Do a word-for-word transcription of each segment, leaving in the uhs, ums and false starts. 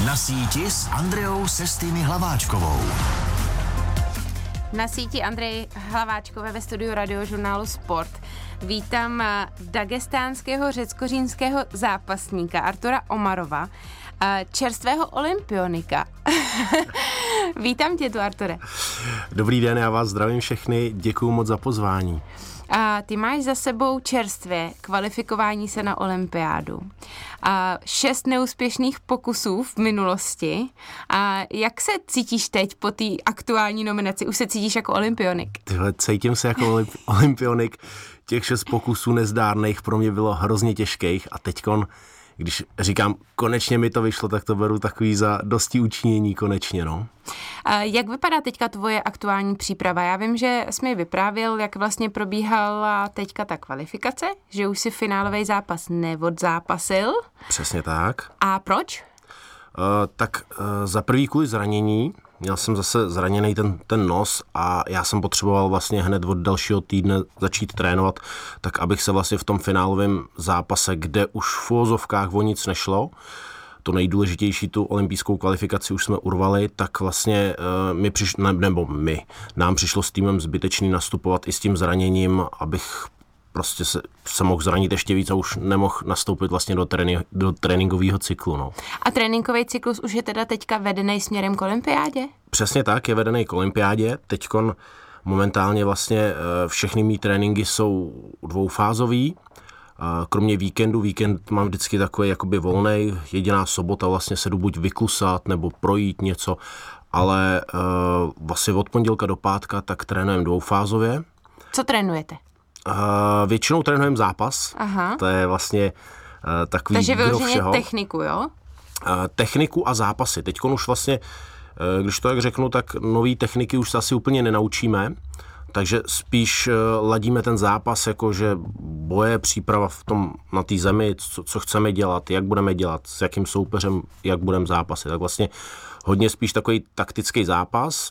Na síti s Andreou Sestými Hlaváčkovou. Na síti Andreji Hlaváčkové ve studiu Radiožurnálu Sport. Vítám dagestánského řeckořímského zápasníka Artura Omarova, čerstvého olympionika. Vítám tě tu, Arture. Dobrý den, já vás zdravím všechny, děkuju moc za pozvání. A ty máš za sebou čerstvě kvalifikování se na olympiádu. A šest neúspěšných pokusů v minulosti. A jak se cítíš teď po té aktuální nominaci? Už se cítíš jako olympionik? Tyhle, cítím se jako olymp- olympionik. Těch šest pokusů nezdárných pro mě bylo hrozně těžkých a teďkon, když říkám, konečně mi to vyšlo, tak to beru takový za dosti učinění konečně, no. A jak vypadá teďka tvoje aktuální příprava? Já vím, že jsi mi vyprávěl, jak vlastně probíhala teďka ta kvalifikace, že už si finálový zápas neodzápasil. Přesně tak. A proč? Uh, tak uh, za prvý kvůli zranění. Měl jsem zase zraněný ten, ten nos a já jsem potřeboval vlastně hned od dalšího týdne začít trénovat, tak abych se vlastně v tom finálovém zápase, kde už v uvozovkách o nic nešlo, to nejdůležitější, tu olympijskou kvalifikaci už jsme urvali, tak vlastně uh, my přiš, ne, nebo my, nám přišlo s týmem zbytečný nastupovat i s tím zraněním, abych prostě se, se mohl zranit ještě víc a už nemohl nastoupit vlastně do, tréni, do tréninkového cyklu. No. A tréninkový cyklus už je teda teďka vedený směrem k olympiádě? Přesně tak, je vedený k olympiádě. Teďkon momentálně vlastně všechny mý tréninky jsou dvoufázový. Kromě víkendu, víkend mám vždycky takový jakoby volnej, jediná sobota vlastně se jdu buď vyklusat nebo projít něco, ale vlastně od pondělka do pátka tak trénujeme dvoufázově. Co trénujete? Uh, většinou trénujeme zápas. Aha. To je vlastně uh, takový Takže kdo vyloženě všeho. techniku, jo? Uh, techniku a zápasy. Teďkon už vlastně, uh, když to jak řeknu, tak nový techniky už se asi úplně nenaučíme, takže spíš uh, ladíme ten zápas, jakože boje, příprava v tom, na té zemi, co, co chceme dělat, jak budeme dělat, s jakým soupeřem, jak budeme zápasit. Tak vlastně hodně spíš takový taktický zápas.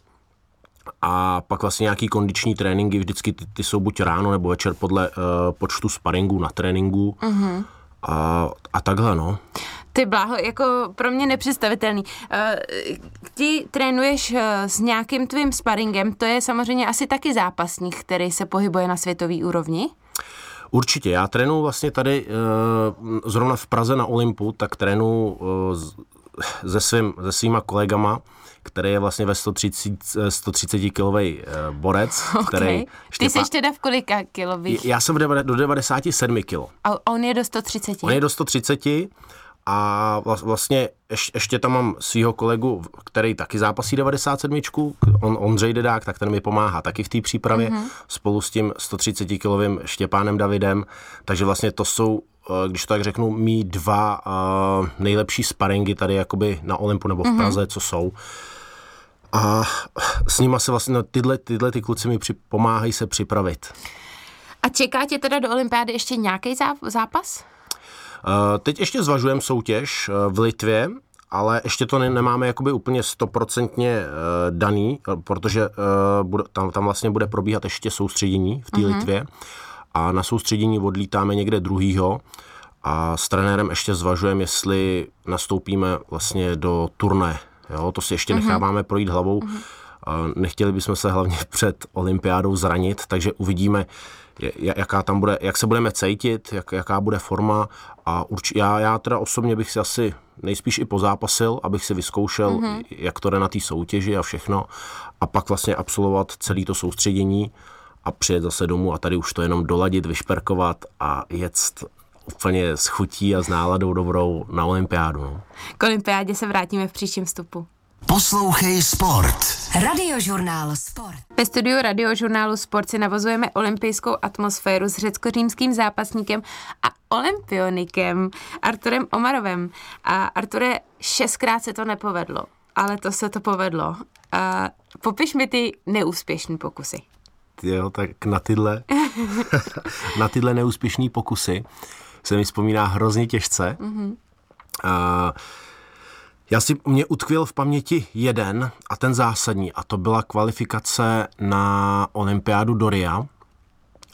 A pak vlastně nějaký kondiční tréninky, vždycky ty, ty jsou buď ráno nebo večer podle uh, počtu sparingů na tréninku. Uh-huh. a, a takhle, no. Ty bláho, jako pro mě nepředstavitelný. Uh, ty trénuješ uh, s nějakým tvým sparingem, to je samozřejmě asi taky zápasník, který se pohybuje na světový úrovni? Určitě, já trénuji vlastně tady uh, zrovna v Praze na Olympu, tak trénuji uh, se, svým, se svýma kolegama, který je vlastně ve sto třicet kilový borec. Okay. Který Ty jsi teda v kolika kilových? Já jsem do devadesát sedm kilo. A on je do sto třicet? On je do sto třicet a vlastně ještě tam mám svýho kolegu, který taky zápasí devadesát sedm. On, Ondřej Dedák, tak ten mi pomáhá taky v té přípravě, mm-hmm. spolu s tím sto třicet kilovým Štěpánem Davidem. Takže vlastně to jsou, když to tak řeknu, mý dva uh, nejlepší sparingy tady jakoby na Olympu nebo v Praze, mm-hmm. co jsou. A s nima se vlastně no, tyhle, tyhle ty kluci mi při, pomáhají se připravit. A čeká tě teda do olympiády ještě nějaký zápas? Uh, teď ještě zvažujeme soutěž uh, v Litvě, ale ještě to ne, nemáme jakoby úplně stoprocentně uh, daný, protože uh, bude, tam, tam vlastně bude probíhat ještě soustředění v té uh-huh. Litvě a na soustředění odlítáme někde druhýho a s trenérem ještě zvažujeme, jestli nastoupíme vlastně do turné. Jo, to si ještě necháváme projít hlavou. Uh-huh. Nechtěli bychom se hlavně před olympiádou zranit, takže uvidíme, jaká tam bude, jak se budeme cítit, jak, jaká bude forma a urč, já, já teda osobně bych si asi nejspíš i pozápasil, abych si vyzkoušel, uh-huh. jak to jde na té soutěži a všechno a pak vlastně absolvovat celé to soustředění a přijet zase domů a tady už to jenom doladit, vyšperkovat a jet úplně s chutí a s náladou dobrou na olympiádu. No. K olympiádě se vrátíme v příštím vstupu. Poslouchej Sport. Radiožurnál Sport. Ve studiu Radiožurnálu Sport si navazujeme olympijskou atmosféru s řeckořímským zápasníkem a olympionikem Arturem Omarovem. A Arture, šestkrát se to nepovedlo, ale to se to povedlo. A popiš mi ty neúspěšné pokusy. Jo, tak na tyhle, na tyhle neúspěšné pokusy se mi vzpomíná hrozně těžce. Mm-hmm. A já si mě utkvěl v paměti jeden a ten zásadní a to byla kvalifikace na olympiádu do Ria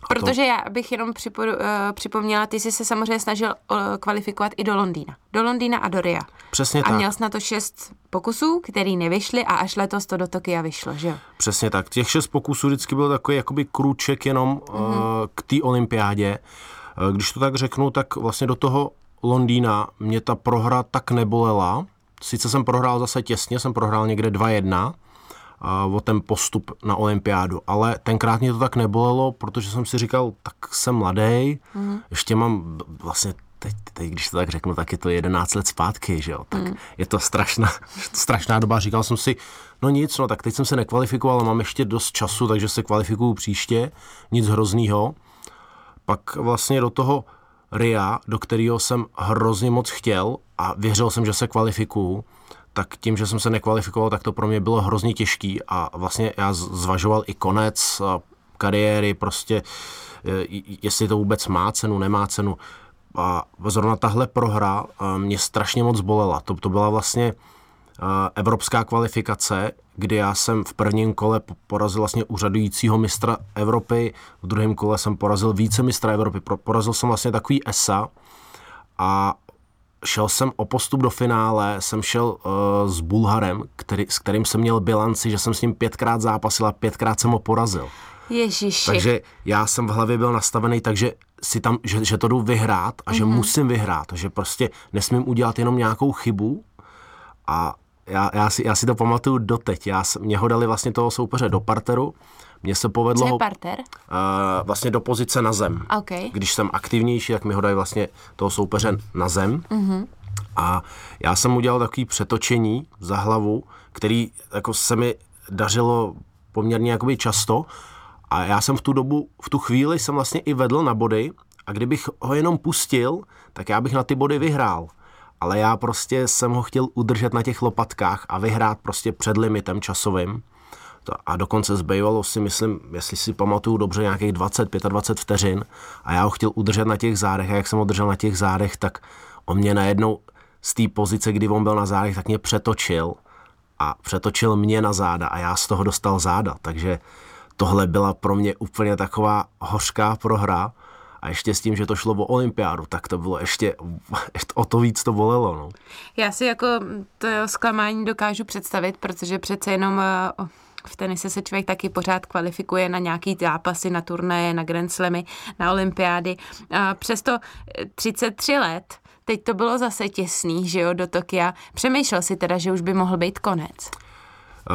Protože to... já bych jenom připo, uh, připomněla, ty jsi se samozřejmě snažil uh, kvalifikovat i do Londýna. Do Londýna a do Ria. Přesně a tak. A měl jsi na to šest pokusů, který nevyšly a až letos to do Tokia vyšlo, že jo? Přesně tak. Těch šest pokusů vždycky byl takový jakoby krůček jenom mm-hmm. uh, k té olympiádě. Uh, když to tak řeknu, tak vlastně do toho Londýna mě ta prohra tak nebolela. Sice jsem prohrál zase těsně, jsem prohrál někde dva jedna uh, o ten postup na olympiádu, ale tenkrát mě to tak nebolelo, protože jsem si říkal, tak jsem mladý, mm. ještě mám vlastně, teď, teď když to tak řeknu, tak je to jedenáct let zpátky, že jo, tak mm. je to strašná, strašná doba, říkal jsem si, no nic, no tak teď jsem se nekvalifikoval, mám ještě dost času, takže se kvalifikuju příště, nic hroznýho. Pak vlastně do toho Ria, do kterého jsem hrozně moc chtěl a věřil jsem, že se kvalifikuju, tak tím, že jsem se nekvalifikoval, tak to pro mě bylo hrozně těžký a vlastně já zvažoval i konec kariéry, prostě jestli to vůbec má cenu, nemá cenu. A zrovna tahle prohra mě strašně moc bolela. To, to byla vlastně evropská kvalifikace, kdy já jsem v prvním kole porazil vlastně úřadujícího mistra Evropy, v druhém kole jsem porazil vícemistra Evropy, porazil jsem vlastně takový E S A a šel jsem o postup do finále, jsem šel uh, s Bulharem, který, s kterým jsem měl bilanci, že jsem s ním pětkrát zápasil a pětkrát jsem ho porazil. Ježiši. Takže já jsem v hlavě byl nastavený tak, že, si tam, že, že to jdu vyhrát a mm-hmm. že musím vyhrát, že prostě nesmím udělat jenom nějakou chybu a já, já, si, já si to pamatuju doteď. Já, mě ho dali vlastně toho soupeře do parteru, mně se povedlo... Co je parter? Uh, vlastně do pozice na zem. Okay. Když jsem aktivnější, tak mi ho dají vlastně toho soupeře na zem. Mm-hmm. A já jsem udělal takový přetočení za hlavu, který jako se mi dařilo poměrně jakoby často. A já jsem v tu dobu, v tu chvíli jsem vlastně i vedl na body a kdybych ho jenom pustil, tak já bych na ty body vyhrál. Ale já prostě jsem ho chtěl udržet na těch lopatkách a vyhrát prostě před limitem časovým. A dokonce zbývalo si, myslím, jestli si pamatuju dobře, nějakých dvacet, dvacet pět vteřin a já ho chtěl udržet na těch zádech a jak jsem ho držel na těch zádech, tak on mě najednou z té pozice, kdy on byl na zádech, tak mě přetočil a přetočil mě na záda a já z toho dostal záda, takže tohle byla pro mě úplně taková hořká prohra a ještě s tím, že to šlo o olympiádu, tak to bylo ještě, ještě o to víc to bolelo. No. Já si jako to zklamání dokážu představit, protože přece jenom v tenise se člověk taky pořád kvalifikuje na nějaký zápasy, na turnaje, na Grand Slamy, na olympiády. A přesto třicet tři let, teď to bylo zase těsný, že jo, do Tokia. Přemýšlel si teda, že už by mohl být konec? Uh,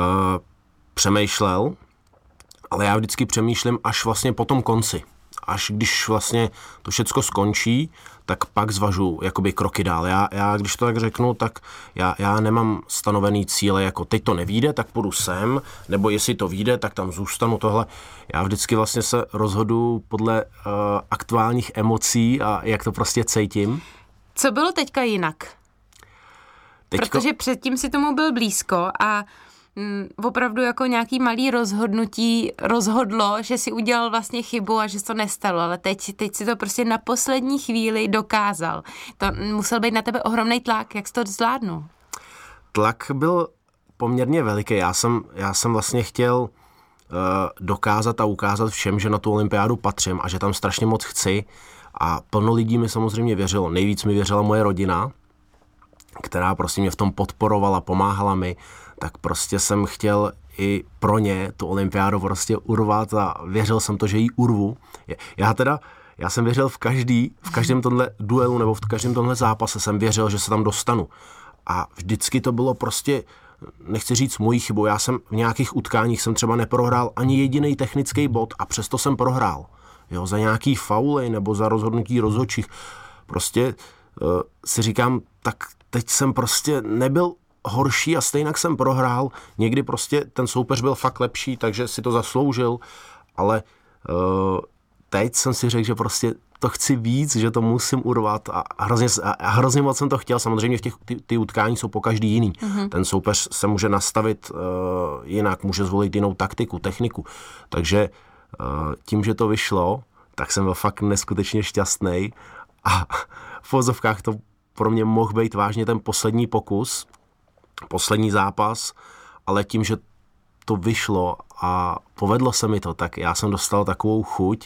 přemýšlel, ale já vždycky přemýšlím až vlastně po tom konci. Až když vlastně to všecko skončí, tak pak zvažu jakoby kroky dál. Já, já když to tak řeknu, tak já, já nemám stanovený cíle, jako teď to nevyjde, tak půjdu sem, nebo jestli to vyjde, tak tam zůstanu tohle. Já vždycky vlastně se rozhodu podle uh, aktuálních emocí a jak to prostě cítím. Co bylo teďka jinak? Teďko... Protože předtím si tomu byl blízko a Mm, opravdu jako nějaký malý rozhodnutí rozhodlo, že si udělal vlastně chybu a že se to nestalo, ale teď, teď si to prostě na poslední chvíli dokázal. To musel být na tebe ohromný tlak, jak jsi to zvládnul? Tlak byl poměrně veliký. Já jsem, já jsem vlastně chtěl uh, dokázat a ukázat všem, že na tu olympiádu patřím a že tam strašně moc chci a plno lidí mi samozřejmě věřilo. Nejvíc mi věřila moje rodina, která prostě mě v tom podporovala, pomáhala mi, tak prostě jsem chtěl i pro ně tu olympiádu prostě urvat a věřil jsem to, že ji urvu. Já teda, já jsem věřil v každý, v každém tomhle duelu nebo v každém tomhle zápase jsem věřil, že se tam dostanu. A vždycky to bylo prostě, nechci říct mojí chybou, já jsem v nějakých utkáních jsem třeba neprohrál ani jediný technický bod a přesto jsem prohrál. Jo, za nějaký fauly nebo za rozhodnutí rozhodčích. Prostě uh, si říkám, tak teď jsem prostě nebyl horší a stejnak jsem prohrál. Někdy prostě ten soupeř byl fakt lepší, takže si to zasloužil, ale uh, teď jsem si řekl, že prostě to chci víc, že to musím urvat a hrozně, a hrozně moc jsem to chtěl. Samozřejmě v těch ty, ty utkání jsou po každý jiný. Mm-hmm. Ten soupeř se může nastavit uh, jinak, může zvolit jinou taktiku, techniku. Takže uh, tím, že to vyšlo, tak jsem byl fakt neskutečně šťastný a v vozovkách to pro mě mohl být vážně ten poslední pokus, poslední zápas, ale tím, že to vyšlo a povedlo se mi to, tak já jsem dostal takovou chuť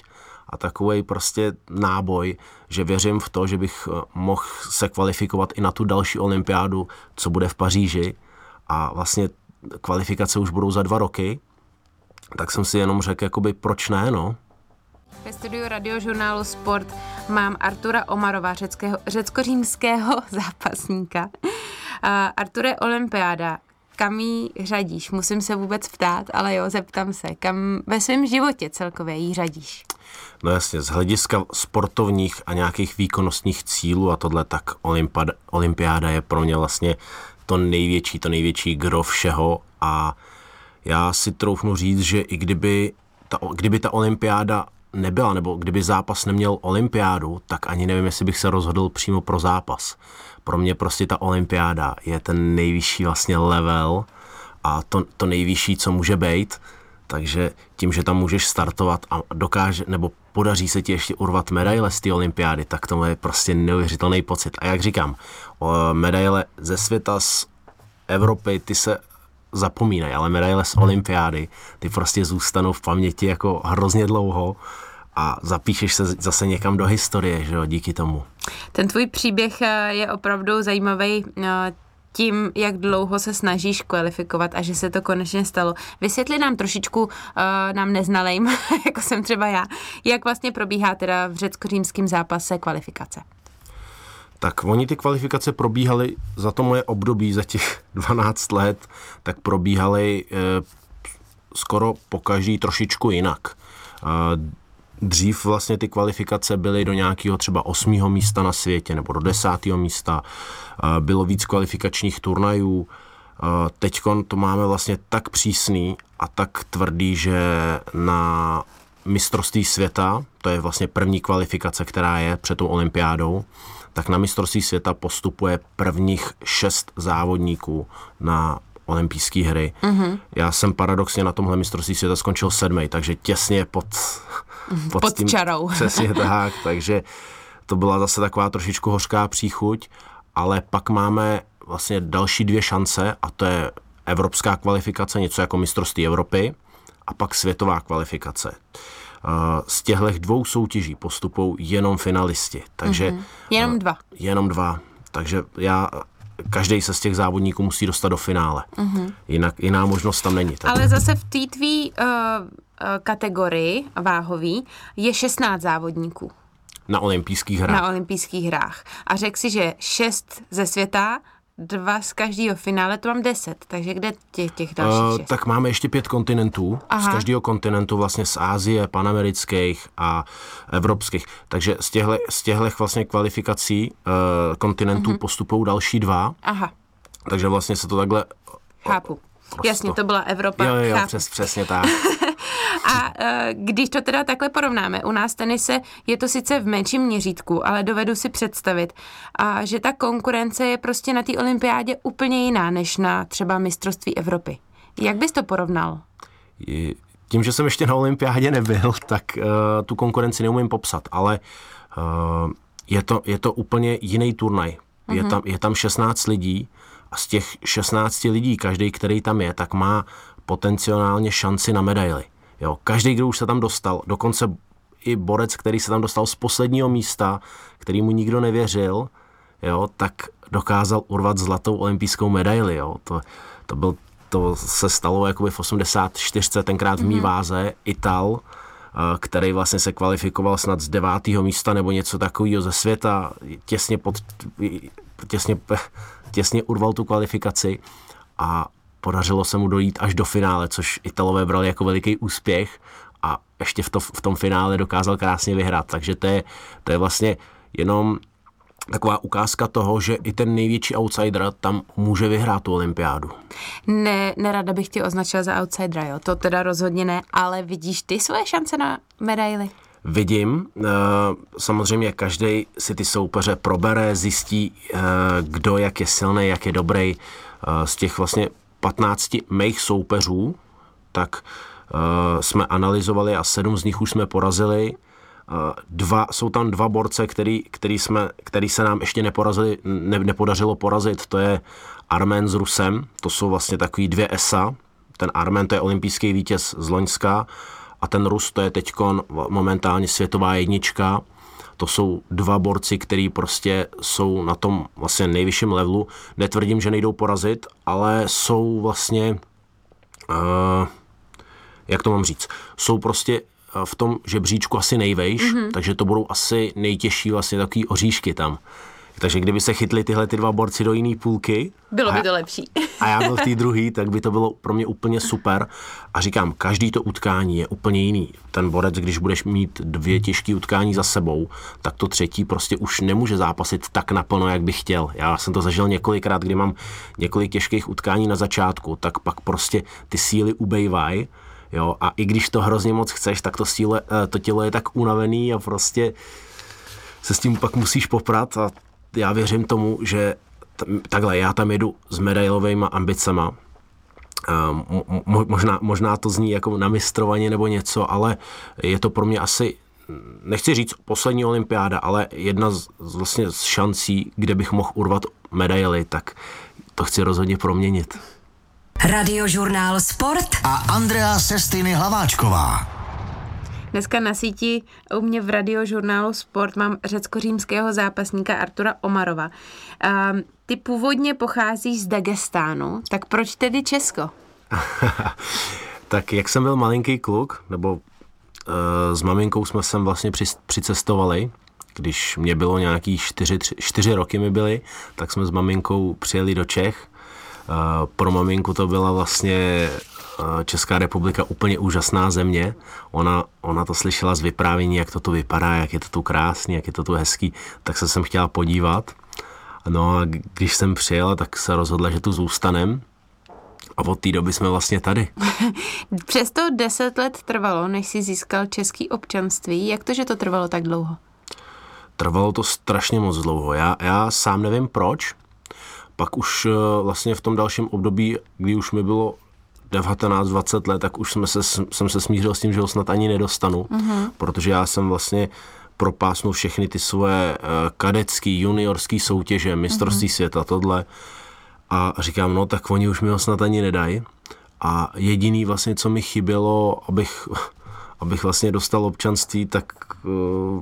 a takovej prostě náboj, že věřím v to, že bych mohl se kvalifikovat i na tu další olympiádu, co bude v Paříži, a vlastně kvalifikace už budou za dva roky, tak jsem si jenom řekl, jakoby proč ne, no. Ve studiu Radiožurnálu Sport mám Artura Omarova, řeckého, řecko-římského zápasníka. Uh, Arture, olympiáda, kam jí řadíš? Musím se vůbec ptát, ale jo, zeptám se. Kam ve svém životě celkově jí řadíš? No jasně, z hlediska sportovních a nějakých výkonnostních cílů a tohle, tak olympiáda, olympiáda je pro mě vlastně to největší, to největší gro všeho, a já si troufnu říct, že i kdyby ta, kdyby ta olympiáda nebyla, nebo kdyby zápas neměl olympiádu, tak ani nevím, jestli bych se rozhodl přímo pro zápas. Pro mě prostě ta olympiáda je ten nejvyšší vlastně level a to, to nejvyšší, co může být, takže tím, že tam můžeš startovat a dokáže, nebo podaří se ti ještě urvat medaile z té olympiády, tak to je prostě neuvěřitelný pocit. A jak říkám, medaile ze světa, z Evropy, ty se zapomínají, ale medaile z olympiády, ty prostě zůstanou v paměti jako hrozně dlouho a zapíšeš se zase někam do historie, že jo, díky tomu. Ten tvůj příběh je opravdu zajímavý tím, jak dlouho se snažíš kvalifikovat a že se to konečně stalo. Vysvětli nám trošičku, uh, nám neznalejm, jako jsem třeba já, jak vlastně probíhá teda v řecko-římském zápase kvalifikace. Tak oni ty kvalifikace probíhaly za to moje období, za těch dvanáct let, tak probíhaly eh, skoro pokaždý trošičku jinak. Eh, dřív vlastně ty kvalifikace byly do nějakého třeba osmého místa na světě nebo do desátého místa. Eh, bylo víc kvalifikačních turnajů. Eh, teďkon to máme vlastně tak přísný a tak tvrdý, že na mistrovství světa, to je vlastně první kvalifikace, která je před tou olympiádou, tak na mistrovství světa postupuje prvních šest závodníků na olympijské hry. Mm-hmm. Já jsem paradoxně na tomhle mistrovství světa skončil sedmý, takže těsně pod, pod, pod tím, čarou. Přesně tak, takže to byla zase taková trošičku hořká příchuť, ale pak máme vlastně další dvě šance a to je evropská kvalifikace, něco jako mistrovství Evropy, a pak světová kvalifikace. Z těchto dvou soutěží postupují jenom finalisti, takže... Mm-hmm. Jenom dva. Jenom dva, takže já... Každý se z těch závodníků musí dostat do finále. Mm-hmm. Jinak jiná možnost tam není. Tak. Ale zase v té tvý uh, kategorii váhový je šestnáct závodníků. Na olympijských hrách. Na olympijských hrách. A řekl si, že šest ze světa, dva z každého finále, to mám deset. Takže kde těch, těch dalších uh, šest? Tak máme ještě pět kontinentů. Aha. Z každého kontinentu, vlastně z Asie, panamerických a evropských. Takže z těchto z těchto vlastně kvalifikací uh, kontinentů mm-hmm. postupují další dva. Aha. Takže vlastně se to takhle... Chápu. Prosto. Jasně, to byla Evropa. Jo, jo, jo přes, přesně tak. A když to teda takhle porovnáme, u nás tenise je to sice v menším měřítku, ale dovedu si představit, a že ta konkurence je prostě na té olympiádě úplně jiná, než na třeba mistrovství Evropy. Jak bys to porovnal? Tím, že jsem ještě na olympiádě nebyl, tak uh, tu konkurenci neumím popsat, ale uh, je, to, je to úplně jiný turnaj. Mm-hmm. Je tam, je tam šestnáct lidí a z těch šestnácti lidí, každý, který tam je, tak má potenciálně šanci na medaili. Jo, každý, kdo už se tam dostal, dokonce i borec, který se tam dostal z posledního místa, který mu nikdo nevěřil, jo, tak dokázal urvat zlatou olympijskou medaili. Jo. To, to, byl, to se stalo jakoby v osmdesát čtyři, tenkrát v mý váze, Ital, který vlastně se kvalifikoval snad z devátého místa nebo něco takového ze světa, těsně, pod, těsně, těsně urval tu kvalifikaci a podařilo se mu dojít až do finále, což Italové brali jako veliký úspěch a ještě v, to, v tom finále dokázal krásně vyhrát. Takže to je, to je vlastně jenom taková ukázka toho, že i ten největší outsider tam může vyhrát tu olympiádu. Ne, nerada bych tě označila za outsidera, jo, to teda rozhodně ne, ale vidíš ty svoje šance na medaily? Vidím, samozřejmě každý si ty soupeře probere, zjistí, kdo jak je silný, jak je dobrý. Z těch vlastně patnácti mých soupeřů, tak jsme analyzovali a sedm z nich už jsme porazili. Dva, jsou tam dva borce, který, který, jsme, který se nám ještě neporazili, ne, nepodařilo porazit, to je Armen s Rusem, to jsou vlastně takový dvě esa, ten Armen to je olympijský vítěz z Loňska a ten Rus, to je teďkon momentálně světová jednička. To jsou dva borci, který prostě jsou na tom vlastně nejvyšším levelu. Netvrdím, že nejdou porazit, ale jsou vlastně, uh, jak to mám říct, jsou prostě v tom žebříčku asi nejvejš, mm-hmm. takže to budou asi nejtěžší vlastně takový oříšky tam. Takže kdyby se chytli tyhle ty dva borci do jiný půlky... Bylo by to lepší. A já byl v té druhé, tak by to bylo pro mě úplně super. A říkám, každý to utkání je úplně jiný. Ten borec, když budeš mít dvě těžké utkání za sebou, tak to třetí prostě už nemůže zápasit tak naplno, jak by chtěl. Já jsem to zažil několikrát, kdy mám několik těžkých utkání na začátku, tak pak prostě ty síly ubejvají. Jo, a i když to hrozně moc chceš, tak to, síle, to tělo je tak unavený a prostě se s tím pak musíš poprat a já věřím tomu, že t- takhle, já tam jedu s medailovejma ambicema. Mo- možná, možná to zní jako namistrovaně nebo něco, ale je to pro mě asi, nechci říct poslední olympiáda, ale jedna z, vlastně z šancí, kde bych mohl urvat medaily, tak to chci rozhodně proměnit. Radiožurnál Sport A Andrea Sestiny Hlaváčková. Dneska na síti u mě v Radiožurnálu Sport mám řecko-římského zápasníka Artura Omarova. Um, ty původně pocházíš z Dagestánu, tak proč tedy Česko? Tak jak jsem byl malinký kluk, nebo uh, s maminkou jsme sem vlastně při, přicestovali, když mě bylo nějaký čtyři, tři, čtyři roky mi byly, tak jsme s maminkou přijeli do Čech. Uh, pro maminku to byla vlastně Česká republika úplně úžasná země. Ona, ona to slyšela z vyprávění, jak to tu vypadá, jak je to tu krásný, jak je to tu hezký, tak se jsem chtěla podívat. No a když jsem přijela, tak se rozhodla, že tu zůstanem. A od té doby jsme vlastně tady. Přesto deset let trvalo, než jsi získal český občanství. Jak to, že to trvalo tak dlouho? Trvalo to strašně moc dlouho. Já, já sám nevím proč. Pak už vlastně v tom dalším období, kdy už mi bylo devatenáct dvacet let, tak už jsme se, jsem se smířil s tím, že ho snad ani nedostanu, mm-hmm. protože já jsem vlastně propásnul všechny ty svoje kadecký, juniorský soutěže, mistrovství mm-hmm. světa, tohle. A říkám, no tak oni už mi ho snad ani nedají. A jediný vlastně, co mi chybělo, abych, abych vlastně dostal občanství, tak uh,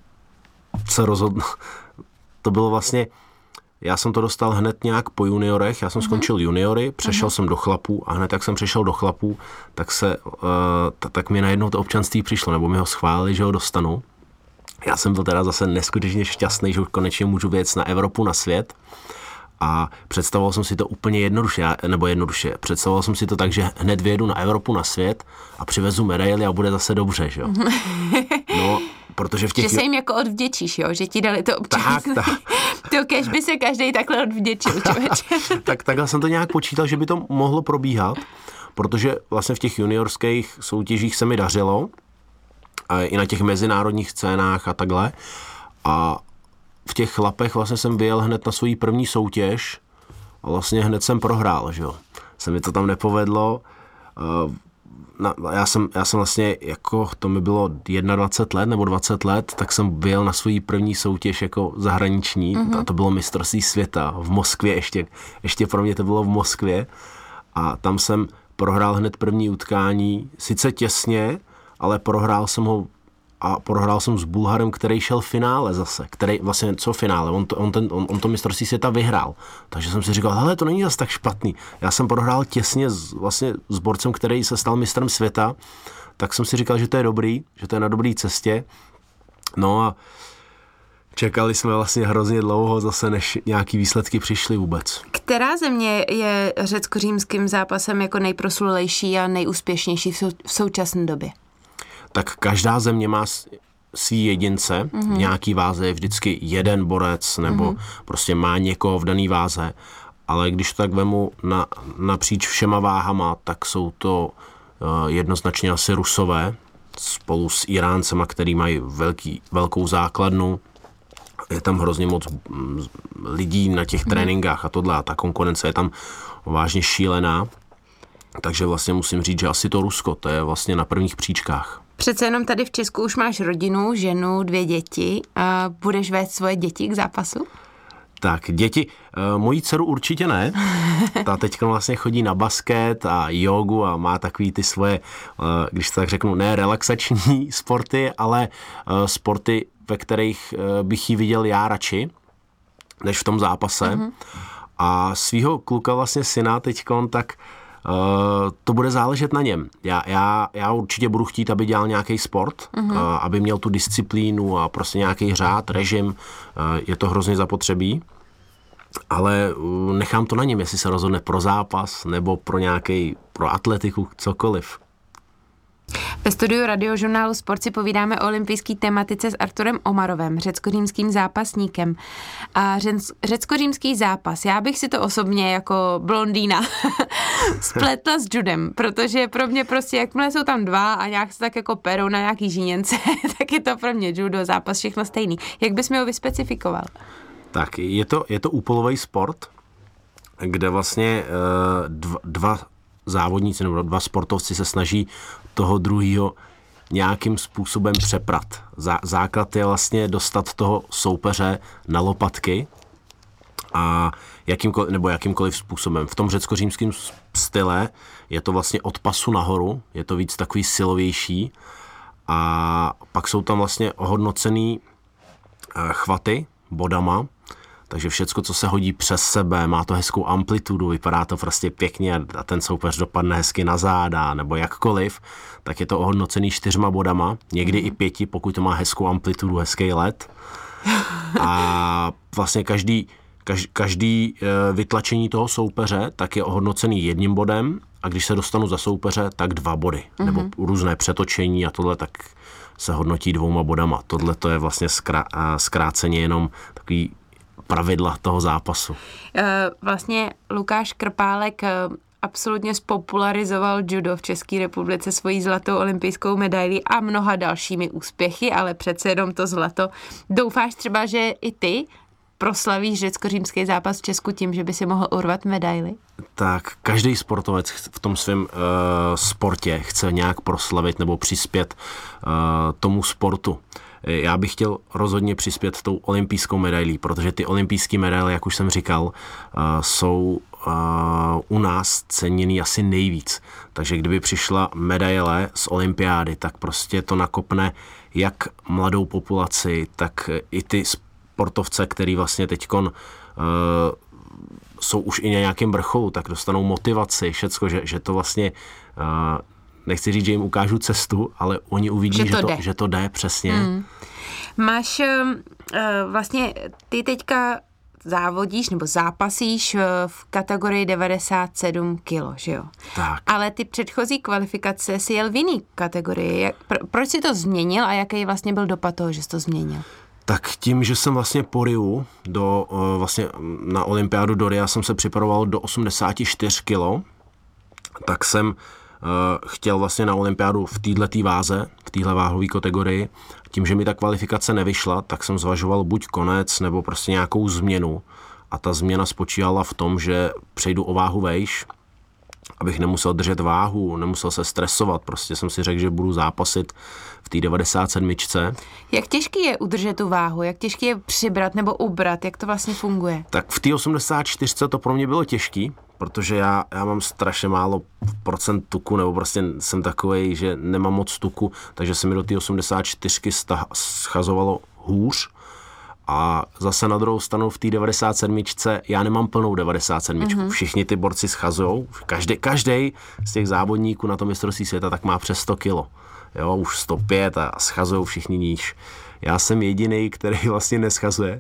se rozhodl. To bylo vlastně, já jsem to dostal hned nějak po juniorech, já jsem mm-hmm. skončil juniory, přešel mm-hmm. jsem do chlapů a hned jak jsem přešel do chlapů, tak se, uh, t- tak mi najednou to občanství přišlo, nebo mi ho schválili, že ho dostanu. Já jsem byl teda zase neskutečně šťastný, že už konečně můžu vyjet na Evropu, na svět. A představoval jsem si to úplně jednoduše, nebo jednoduše. Představoval jsem si to tak, že hned vyjedu na Evropu, na svět a přivezu medaily a bude zase dobře, že jo. No, protože v těch... Že se jim jako odvděčíš, jo, že ti dali to občanství. Tak, tak. To kež by se každej takhle odvděčil, člověče. tak takhle jsem to nějak počítal, že by to mohlo probíhat, protože vlastně v těch juniorských soutěžích se mi dařilo, a i na těch mezinárodních scénách a takhle. A v těch chlapech vlastně jsem vyjel hned na svou první soutěž a vlastně hned jsem prohrál, že jo. Se mi to tam nepovedlo. Na, já, jsem, já jsem vlastně, jako to mi bylo dvacet jedna let nebo dvacet let, tak jsem vyjel na svou první soutěž jako zahraniční. Mm-hmm. A to bylo mistrovství světa v Moskvě ještě. Ještě pro mě to bylo v Moskvě. A tam jsem prohrál hned první utkání, sice těsně, ale prohrál jsem ho a prohrál jsem s Bulharem, který šel v finále zase, který vlastně, co finále, on to, on ten, on, on to mistrovství světa vyhrál. Takže jsem si říkal, hele, to není zase tak špatný. Já jsem prohrál těsně s, vlastně s borcem, který se stal mistrem světa, tak jsem si říkal, že to je dobrý, že to je na dobré cestě. No a čekali jsme vlastně hrozně dlouho zase, než nějaký výsledky přišly vůbec. Která země je řecko-římským zápasem jako nejproslulejší a nejúspěšnější v, sou, v současné době? Tak každá země má svý jedince, mm-hmm. v nějaký váze je vždycky jeden borec, nebo mm-hmm. prostě má někoho v daný váze, ale když to tak vemu na, napříč všema váhama, tak jsou to uh, jednoznačně asi Rusové, spolu s Iráncema, který mají velký, velkou základnu, je tam hrozně moc lidí na těch mm-hmm. tréninkách a tohle, a ta konkurence je tam vážně šílená, takže vlastně musím říct, že asi to Rusko, to je vlastně na prvních příčkách. Přece jenom tady v Česku už máš rodinu, ženu, dvě děti. A budeš vést svoje děti k zápasu? Tak, děti, mojí dceru určitě ne. Ta teďka vlastně chodí na basket a jogu a má takový ty svoje, když to tak řeknu, ne relaxační sporty, ale sporty, ve kterých bych ji viděl já radši, než v tom zápase. Mm-hmm. A svýho kluka vlastně syna teďkon, tak uh, to bude záležet na něm. Já, já, já určitě budu chtít, aby dělal nějaký sport, mm-hmm. uh, aby měl tu disciplínu a prostě nějaký řád, režim. Uh, je to hrozně zapotřebí. Ale uh, nechám to na něm, jestli se rozhodne pro zápas nebo pro nějaký, pro atletiku, cokoliv. Ve studiu radiožurnálu Sport si povídáme o olympijské tematice s Arturem Omarovem, řeckořímským zápasníkem. A řeckořímský zápas, já bych si to osobně jako blondýna spletla s judem, protože pro mě prostě, jakmile jsou tam dva a nějak se tak jako perou na nějaký žíněnce, tak je to pro mě judo, zápas, všechno stejný. Jak bys mi ho vyspecifikoval? Tak, je to, je to úpolový sport, kde vlastně uh, dva, dva závodníci nebo dva sportovci se snaží toho druhýho nějakým způsobem přeprat. Zá, základ je vlastně dostat toho soupeře na lopatky a jakýmkoliv, nebo jakýmkoliv způsobem. V tom řeckořímském style je to vlastně od pasu nahoru, je to víc takový silovější a pak jsou tam vlastně ohodnocený chvaty bodama, takže všecko, co se hodí přes sebe, má to hezkou amplitudu, vypadá to prostě pěkně a ten soupeř dopadne hezky na záda nebo jakkoliv, tak je to ohodnocený čtyřma bodama, někdy mm. i pěti, pokud to má hezkou amplitudu, hezký let. A vlastně každý, každý, každý vytlačení toho soupeře tak je ohodnocený jedním bodem a když se dostanu za soupeře, tak dva body. Mm. Nebo různé přetočení a tohle tak se hodnotí dvouma bodama. Tohle to je vlastně zkrá, zkráceně jenom takový pravidla toho zápasu. Vlastně Lukáš Krpálek absolutně spopularizoval judo v České republice svojí zlatou olympijskou medailí a mnoha dalšími úspěchy, ale přece jenom to zlato. Doufáš třeba, že i ty proslavíš řeckořímský zápas v Česku tím, že by si mohl urvat medaili? Tak každý sportovec v tom svém uh, sportě chce nějak proslavit nebo přispět uh, tomu sportu. Já bych chtěl rozhodně přispět tou olympijskou medailí, protože ty olympijské medaile, jak už jsem říkal, uh, jsou uh, u nás ceněný asi nejvíc. Takže kdyby přišla medaile z olympiády, tak prostě to nakopne jak mladou populaci, tak i ty sportovce, který vlastně teďkon uh, jsou už i na nějakém vrcholu, tak dostanou motivaci, všecko, že, že to vlastně uh, nechci říct, že jim ukážu cestu, ale oni uvidí, že to, že to, že to jde, přesně. Mm. Máš uh, vlastně, ty teďka závodíš nebo zápasíš uh, v kategorii devadesát sedm kilo, že jo? Tak. Ale ty předchozí kvalifikace si jel v jiný kategorii. Jak, pro, proč jsi to změnil a jaký vlastně byl dopad toho, že jsi to změnil? Tak tím, že jsem vlastně po Riu do, uh, vlastně na olympiádu do Ria jsem se připravoval do osmdesát čtyři kilo, tak jsem Uh, chtěl vlastně na olympiádu v této váze, v téhle váhové kategorii. Tím, že mi ta kvalifikace nevyšla, tak jsem zvažoval buď konec, nebo prostě nějakou změnu. A ta změna spočívala v tom, že přejdu o váhu vejš, abych nemusel držet váhu, nemusel se stresovat. Prostě jsem si řekl, že budu zápasit v té devadesát sedm. Jak těžký je udržet tu váhu? Jak těžký je přibrat nebo ubrat? Jak to vlastně funguje? Tak v té osmdesát čtyři to pro mě bylo těžký, protože já, já mám strašně málo procent tuku, nebo prostě jsem takovej, že nemám moc tuku, takže se mi do té osmdesát čtyři schazovalo hůř. A zase na druhou stranu v té devadesát sedm já nemám plnou devadesát sedm. Mm-hmm. Všichni ty borci schazujou. Každý, každý z těch závodníků na tom mistrovství světa tak má přes sto kilo. Jo, už sto pět a schazujou všichni níž. Já jsem jediný, který vlastně neschazuje.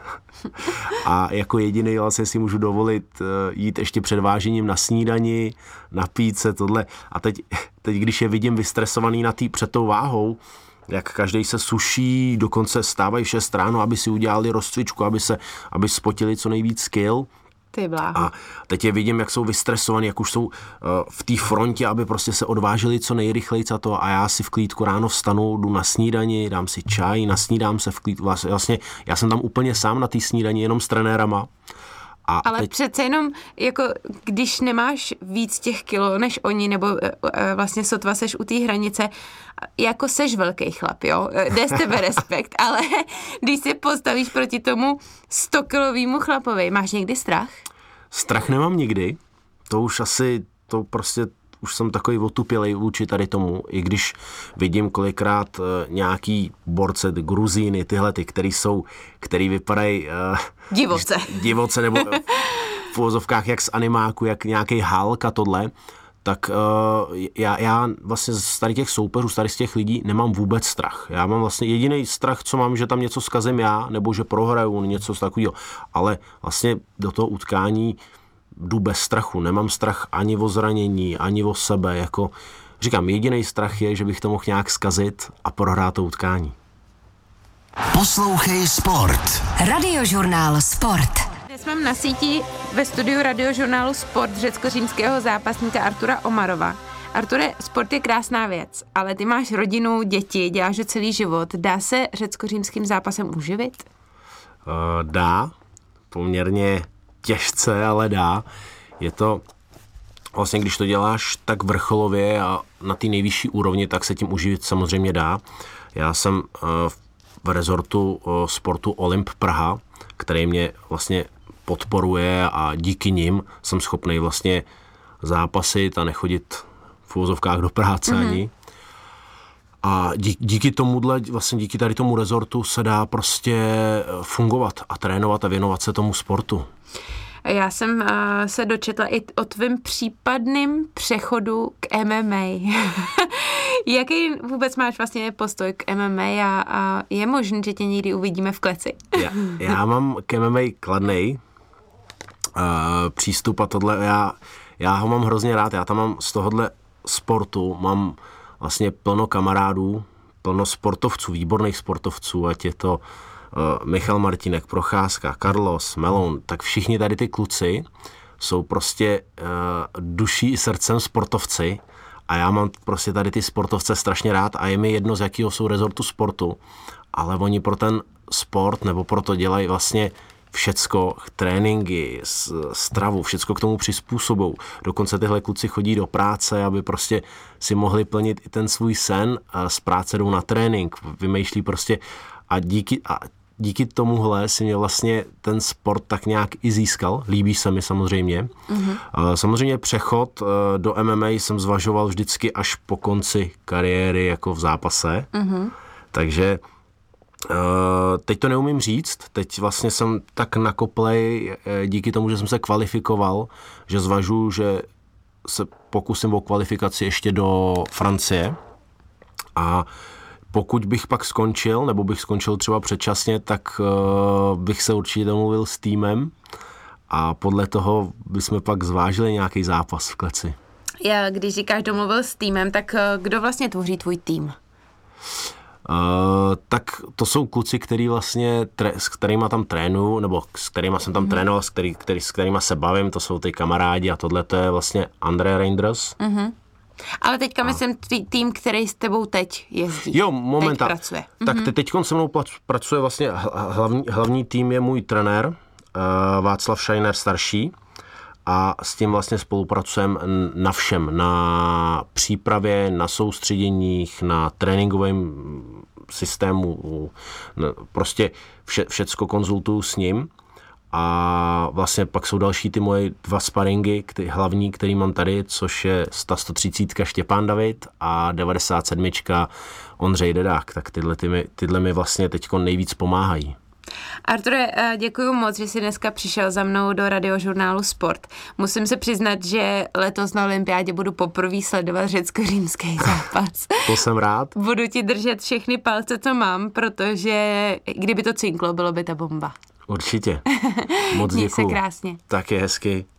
A jako jediný vlastně si můžu dovolit jít ještě před vážením na snídani, napít se, tohle. A teď, teď když je vidím vystresovaný na tý, před tou váhou, jak každý se suší, dokonce stávají v šest ráno, aby si udělali rozcvičku, aby se, aby spotili co nejvíc skill. Ty bláho. A teď je vidím, jak jsou vystresovaní, jak už jsou uh, v té frontě, aby prostě se odvážili co nejrychleji za to a já si v klídku ráno vstanu, jdu na snídani, dám si čaj, nasnídám se v klídku. Vlastně já jsem tam úplně sám na té snídani, jenom s trenérama A Ale teď... přece jenom, jako když nemáš víc těch kilo než oni, nebo e, e, vlastně sotva seš u té hranice, jako seš velký chlap, jo, jde z tebe respekt, ale když se postavíš proti tomu stokilovému chlapovi, máš někdy strach? Strach nemám nikdy, to už asi, to prostě, už jsem takový otupělej vůči tady tomu, i když vidím kolikrát uh, nějaký borce, Gruzíny, tyhle ty, který jsou, který vypadají uh, divoce. divoce, nebo v uvozovkách jak z animáku, jak nějaký Hulk a tohle, tak uh, já, já vlastně z tady těch soupeřů, z tady z těch lidí nemám vůbec strach. Já mám vlastně jediný strach, co mám, že tam něco zkazím já, nebo že prohraju něco z takového. Ale vlastně do toho utkání jdu bez strachu. Nemám strach ani o zranění, ani o sebe. Jako, říkám, jediný strach je, že bych to mohl nějak zkazit a prohrát to utkání. Poslouchej Sport. Radiožurnál Sport. Dnes mám na síti ve studiu radiožurnálu Sport řecko-římského zápasníka Artura Omarova. Arture, sport je krásná věc, ale ty máš rodinu, děti, děláš ho celý život. Dá se řecko-římským zápasem uživit? Uh, dá. Poměrně těžce, ale dá. Je to vlastně, když to děláš tak vrcholově a na té nejvyšší úrovni, tak se tím uživit samozřejmě dá. Já jsem uh, v rezortu uh, sportu Olymp Praha, který mě vlastně podporuje a díky nim jsem schopný vlastně zápasit a nechodit v uvozovkách do práce mm-hmm. ani. A díky, díky tomuhle, vlastně díky tady tomu rezortu se dá prostě fungovat a trénovat a věnovat se tomu sportu. Já jsem uh, se dočetla i o tvém případném přechodu k M M A. Jaký vůbec máš vlastně postoj k M M A a, a je možné, že tě někdy uvidíme v kleci? já, já mám k M M A kladnej uh, přístup a tohle, já, já ho mám hrozně rád, já tam mám z tohohle sportu, mám vlastně plno kamarádů, plno sportovců, výborných sportovců, ať je to uh, Michal Martínek, Procházka, Carlos, Melon, tak všichni tady ty kluci jsou prostě uh, duší i srdcem sportovci a já mám prostě tady ty sportovce strašně rád a je mi jedno, z jakého jsou rezortu sportu, ale oni pro ten sport nebo pro to dělají vlastně všecko, tréninky, stravu, všecko k tomu přizpůsobou. Dokonce tyhle kluci chodí do práce, aby prostě si mohli plnit i ten svůj sen a z práce jdou na trénink, vymýšlí prostě a díky, a díky tomuhle si mě vlastně ten sport tak nějak i získal. Líbí se mi samozřejmě. Mm-hmm. Samozřejmě přechod do M M A jsem zvažoval vždycky až po konci kariéry jako v zápase. Mm-hmm. Takže teď to neumím říct. Teď vlastně jsem tak nakoplej díky tomu, že jsem se kvalifikoval, že zvažuji, že se pokusím o kvalifikaci ještě do Francie a pokud bych pak skončil, nebo bych skončil třeba předčasně, tak uh, bych se určitě domluvil s týmem a podle toho bychom pak zvážili nějaký zápas v kleci. Já, když říkáš domluvil s týmem, tak uh, kdo vlastně tvoří tvůj tým? Uh, tak to jsou kluci, který vlastně, tre, s kterýma tam trénuju, nebo s kterýma jsem tam mm-hmm. trénoval, s, který, který, s kterýma se bavím, to jsou ty kamarádi a tohle to je vlastně André Reinders. Mm-hmm. Ale teďka a. myslím tvý tým, který s tebou teď jezdí. Jo, momentálně. Teď pracuje. Tak mm-hmm. teď se mnou pracuje vlastně hlavní, hlavní tým je můj trenér uh, Václav Šajner starší a s tím vlastně spolupracujeme na všem, na přípravě, na soustředěních, na tréninkovém systému, prostě vše, všecko konzultuju s ním. A vlastně pak jsou další ty moje dva sparingy, který, hlavní, který mám tady, což je sto třicet Štěpán David a devadesát sedm Ondřej Dedák. Tak tyhle, ty, tyhle mi vlastně teďko nejvíc pomáhají. Arture, děkuji moc, že jsi dneska přišel za mnou do radiožurnálu Sport. Musím se přiznat, že letos na olympiádě budu poprvé sledovat řecko-římský zápas. To jsem rád. Budu ti držet všechny palce, co mám, protože kdyby to cinklo, bylo by ta bomba. Určitě. Moc děkuju. Měj se krásně. Tak je hezky.